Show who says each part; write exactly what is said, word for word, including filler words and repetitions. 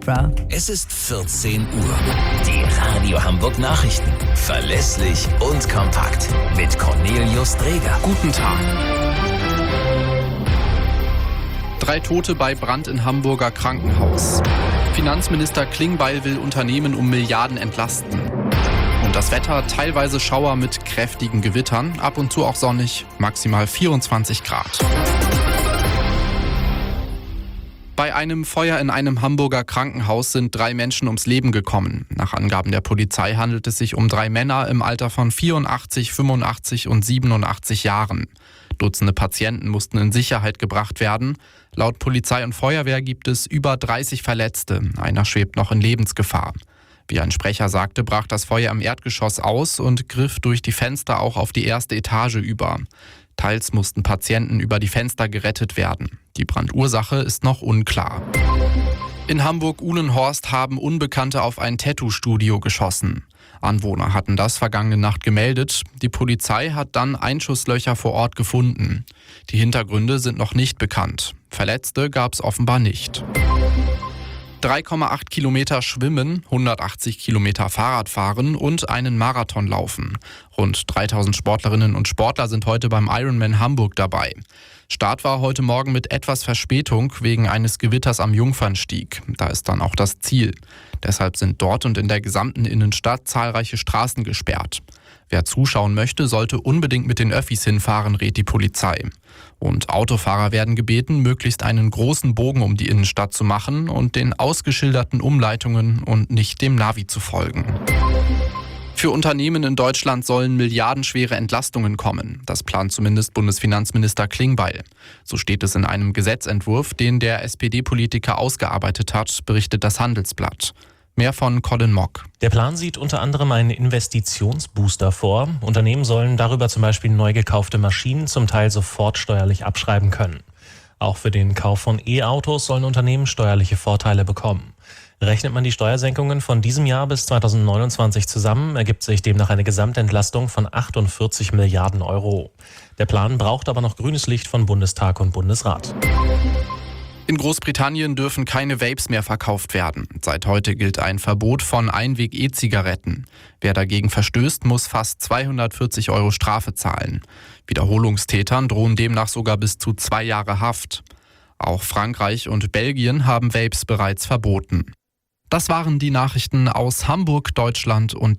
Speaker 1: Oprah.
Speaker 2: Es ist vierzehn Uhr. Die Radio Hamburg Nachrichten. Verlässlich und kompakt. Mit Cornelius Dreger.
Speaker 3: Guten Tag. Drei Tote bei Brand in Hamburger Krankenhaus. Finanzminister Klingbeil will Unternehmen um Milliarden entlasten. Und das Wetter, teilweise Schauer mit kräftigen Gewittern, ab und zu auch sonnig, maximal vierundzwanzig Grad. Bei einem Feuer in einem Hamburger Krankenhaus sind drei Menschen ums Leben gekommen. Nach Angaben der Polizei handelt es sich um drei Männer im Alter von vierundachtzig, fünfundachtzig und siebenundachtzig Jahren. Dutzende Patienten mussten in Sicherheit gebracht werden. Laut Polizei und Feuerwehr gibt es über dreißig Verletzte. Einer schwebt noch in Lebensgefahr. Wie ein Sprecher sagte, brach das Feuer im Erdgeschoss aus und griff durch die Fenster auch auf die erste Etage über. Teils mussten Patienten über die Fenster gerettet werden. Die Brandursache ist noch unklar. In Hamburg-Uhlenhorst haben Unbekannte auf ein Tattoo-Studio geschossen. Anwohner hatten das vergangene Nacht gemeldet. Die Polizei hat dann Einschusslöcher vor Ort gefunden. Die Hintergründe sind noch nicht bekannt. Verletzte gab es offenbar nicht. drei Komma acht Kilometer schwimmen, hundertachtzig Kilometer Fahrradfahren und einen Marathon laufen. Rund dreitausend Sportlerinnen und Sportler sind heute beim Ironman Hamburg dabei. Start war heute Morgen mit etwas Verspätung wegen eines Gewitters am Jungfernstieg. Da ist dann auch das Ziel. Deshalb sind dort und in der gesamten Innenstadt zahlreiche Straßen gesperrt. Wer zuschauen möchte, sollte unbedingt mit den Öffis hinfahren, rät die Polizei. Und Autofahrer werden gebeten, möglichst einen großen Bogen um die Innenstadt zu machen und den ausgeschilderten Umleitungen und nicht dem Navi zu folgen. Für Unternehmen in Deutschland sollen milliardenschwere Entlastungen kommen. Das plant zumindest Bundesfinanzminister Klingbeil. So steht es in einem Gesetzentwurf, den der S P D-Politiker ausgearbeitet hat, berichtet das Handelsblatt. Mehr von Colin Mock.
Speaker 4: Der Plan sieht unter anderem einen Investitionsbooster vor. Unternehmen sollen darüber zum Beispiel neu gekaufte Maschinen zum Teil sofort steuerlich abschreiben können. Auch für den Kauf von E-Autos sollen Unternehmen steuerliche Vorteile bekommen. Rechnet man die Steuersenkungen von diesem Jahr bis zweitausendneunundzwanzig zusammen, ergibt sich demnach eine Gesamtentlastung von achtundvierzig Milliarden Euro. Der Plan braucht aber noch grünes Licht von Bundestag und Bundesrat.
Speaker 3: In Großbritannien dürfen keine Vapes mehr verkauft werden. Seit heute gilt ein Verbot von Einweg-E-Zigaretten. Wer dagegen verstößt, muss fast zweihundertvierzig Euro Strafe zahlen. Wiederholungstätern drohen demnach sogar bis zu zwei Jahre Haft. Auch Frankreich und Belgien haben Vapes bereits verboten. Das waren die Nachrichten aus Hamburg, Deutschland und